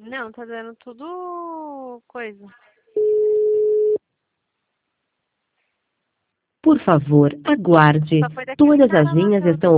Não, tá dando tudo coisa. Por favor, aguarde. Só foi daqui Todas ligar as na linhas nossa estão